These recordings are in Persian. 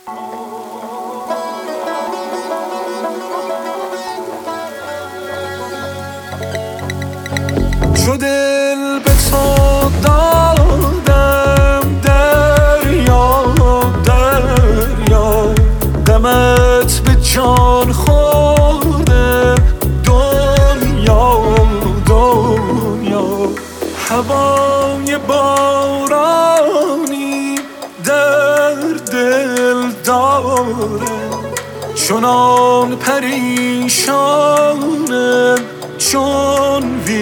چو دل به تو دادم دریا دریا، غمت به جان خورده دنیا دنیا. هوای بارانی در دل داره، چنان پریشانه چون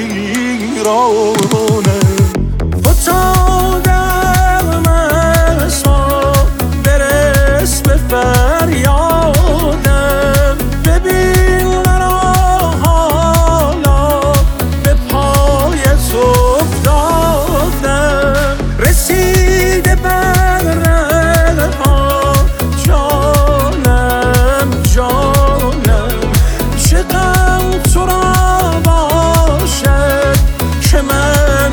ویرانه. فتادم از ما برس به فریادم، ببین مرا حالا به پایت افتادم. رسیده بر ره‌ها جانم جانم، چه غم تو را باشد که من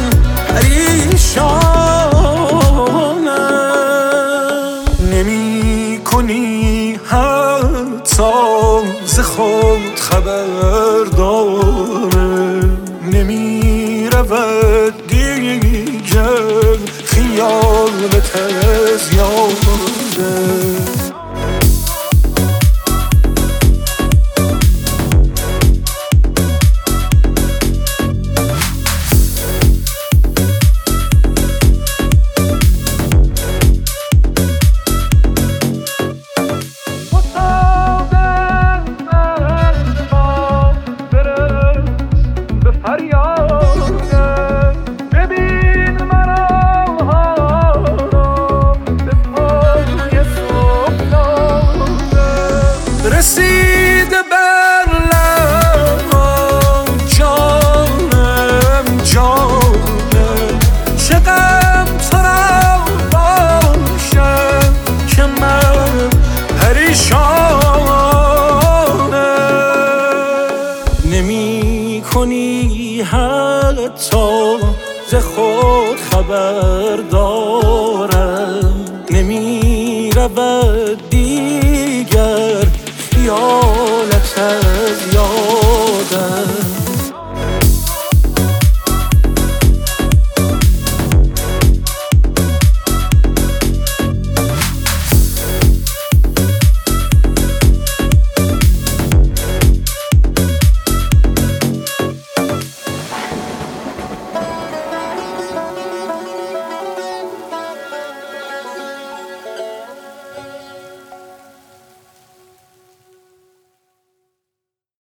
پریشانم. نمی کنی حتی ز خود خبرداره، نمی رود دیگر خیالت از یاده. رسیده بر لب‌ها جانم جانم، چه غم تو را باشم که من پریشانم. نمی کنی حتی ز خود خبر دارم، نمی رود دیگر یا